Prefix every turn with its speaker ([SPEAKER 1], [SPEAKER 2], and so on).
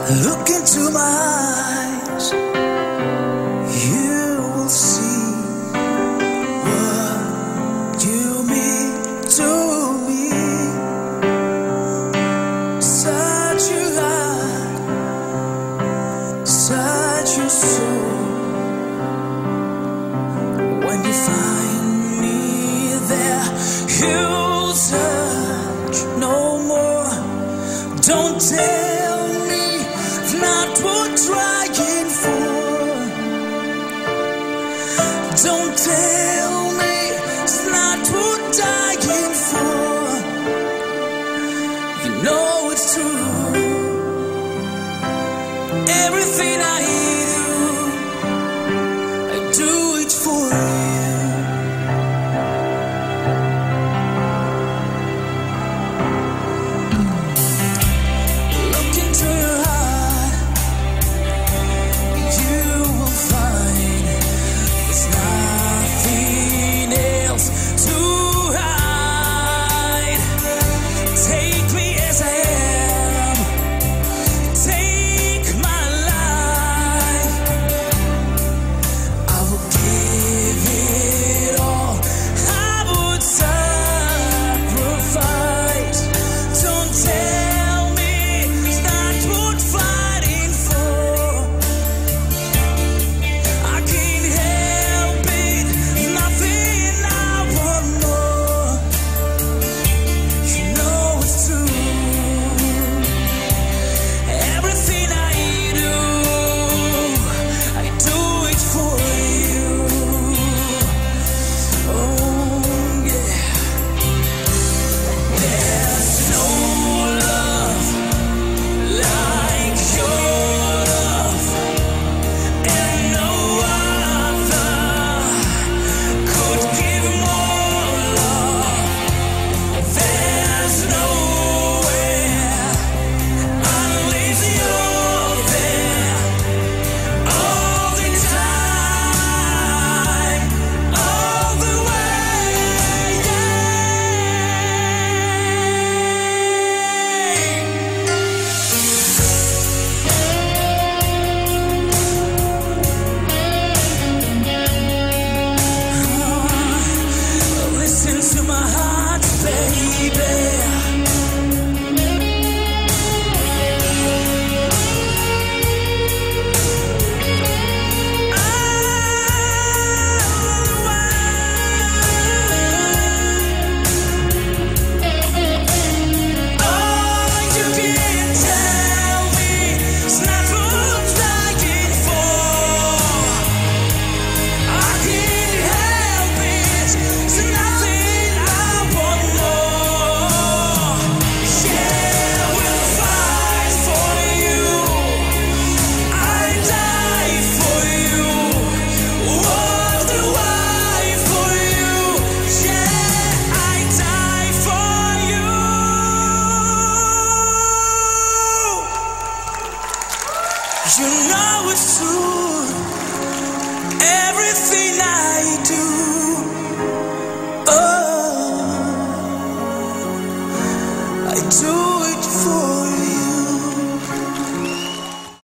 [SPEAKER 1] Look into my eyes, you will see what you mean to me. Search your heart, search your soul. When you find me there, you'll search no more. Don't tell me it's not worth trying for. Don't tell me it's not worth dying for. You know it's true. Everything I do it for you. Look into your heart, you will find there's nothing else to hide. Take me as I am, take my life. I will give it all, I would sacrifice. Don't tell me it's not worth fighting for. I can't help it, nothing I want more. You know it's true. Everything I do it for you. Oh yeah. There's no love like your love, and no other could give more love. There's nowhere unless you're there all the time, all the way. Listen to my heart, baby. All you can tell me is not worth dying for. I can't help it, it's nothing I want more. Yeah, we'll fight for you, I die for you, walk the way for you. Yeah, I die for you. You know it's true. Everything I do